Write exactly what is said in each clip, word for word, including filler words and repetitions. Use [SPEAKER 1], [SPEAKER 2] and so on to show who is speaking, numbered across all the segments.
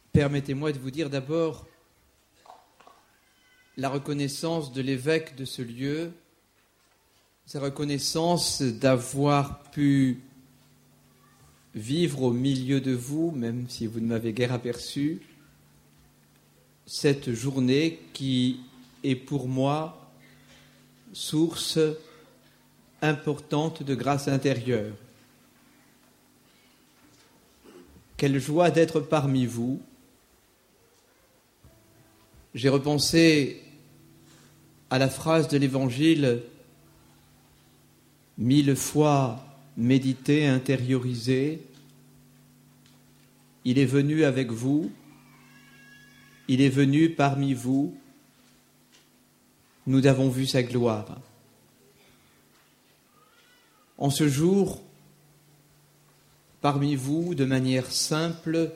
[SPEAKER 1] Permettez-moi de vous dire d'abord la reconnaissance de l'évêque de ce lieu, sa reconnaissance d'avoir pu vivre au milieu de vous, même si vous ne m'avez guère aperçu, cette journée qui est pour moi source importante de grâce intérieure. Quelle joie d'être parmi vous. J'ai repensé à la phrase de l'Évangile, mille fois méditée, intériorisée. Il est venu avec vous, il est venu parmi vous, nous avons vu sa gloire. En ce jour, parmi vous, de manière simple,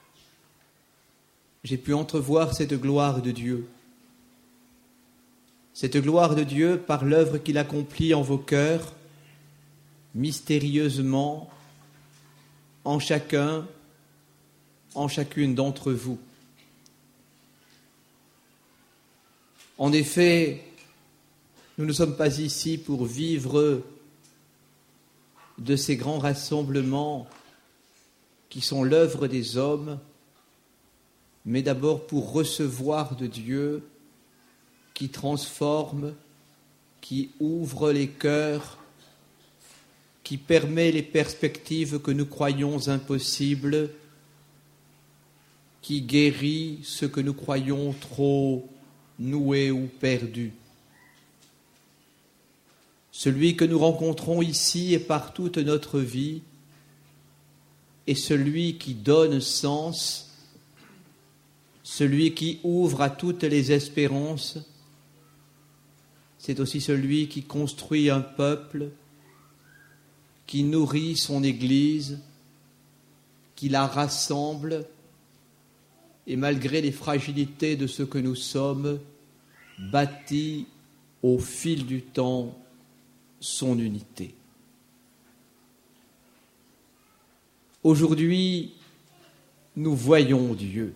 [SPEAKER 1] j'ai pu entrevoir cette gloire de Dieu. Cette gloire de Dieu par l'œuvre qu'il accomplit en vos cœurs, mystérieusement, en chacun, en chacune d'entre vous. En effet, nous ne sommes pas ici pour vivre de ces grands rassemblements qui sont l'œuvre des hommes, mais d'abord pour recevoir de Dieu qui transforme, qui ouvre les cœurs, qui permet les perspectives que nous croyons impossibles, qui guérit ce que nous croyons trop noué ou perdu. Celui que nous rencontrons ici et par toute notre vie est celui qui donne sens, celui qui ouvre à toutes les espérances. C'est aussi celui qui construit un peuple, qui nourrit son Église, qui la rassemble, et malgré les fragilités de ce que nous sommes, bâtit au fil du temps son unité. Aujourd'hui, nous voyons Dieu.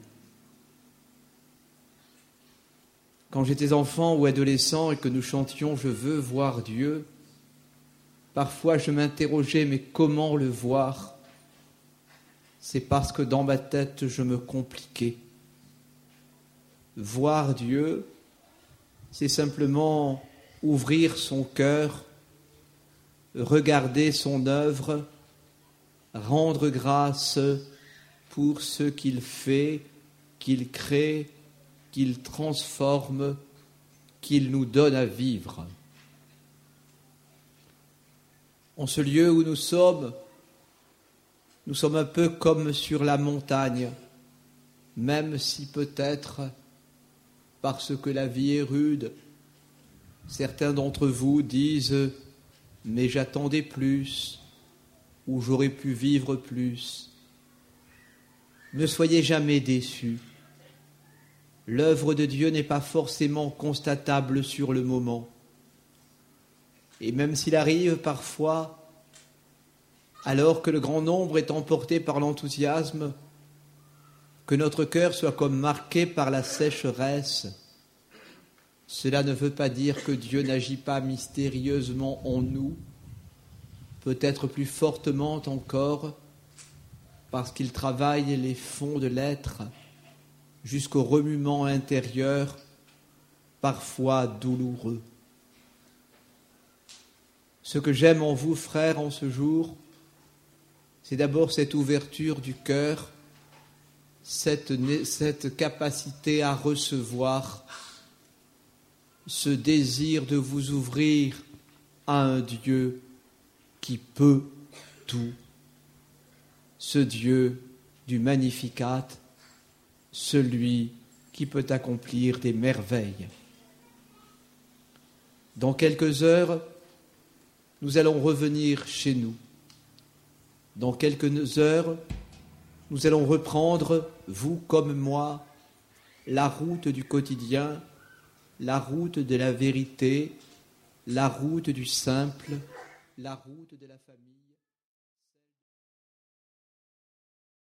[SPEAKER 1] Quand j'étais enfant ou adolescent et que nous chantions « Je veux voir Dieu », parfois je m'interrogeais « Mais comment le voir ?» C'est parce que dans ma tête, je me compliquais. Voir Dieu, c'est simplement ouvrir son cœur, regarder son œuvre, rendre grâce pour ce qu'il fait, qu'il crée, qu'il transforme, qu'il nous donne à vivre. En ce lieu où nous sommes, nous sommes un peu comme sur la montagne, même si peut-être, parce que la vie est rude, certains d'entre vous disent « mais j'attendais plus » ou « j'aurais pu vivre plus ». Ne soyez jamais déçus. L'œuvre de Dieu n'est pas forcément constatable sur le moment. Et même s'il arrive parfois, alors que le grand nombre est emporté par l'enthousiasme, que notre cœur soit comme marqué par la sécheresse, cela ne veut pas dire que Dieu n'agit pas mystérieusement en nous, peut-être plus fortement encore, parce qu'il travaille les fonds de l'être jusqu'au remuement intérieur, parfois douloureux. Ce que j'aime en vous, frères, en ce jour, c'est d'abord cette ouverture du cœur, cette, cette capacité à recevoir, ce désir de vous ouvrir à un Dieu qui peut tout, ce Dieu du Magnificat, celui qui peut accomplir des merveilles. Dans quelques heures, nous allons revenir chez nous. Dans quelques heures, nous allons reprendre, vous comme moi, la route du quotidien, la route de la vérité, la route du simple, la route de la famille.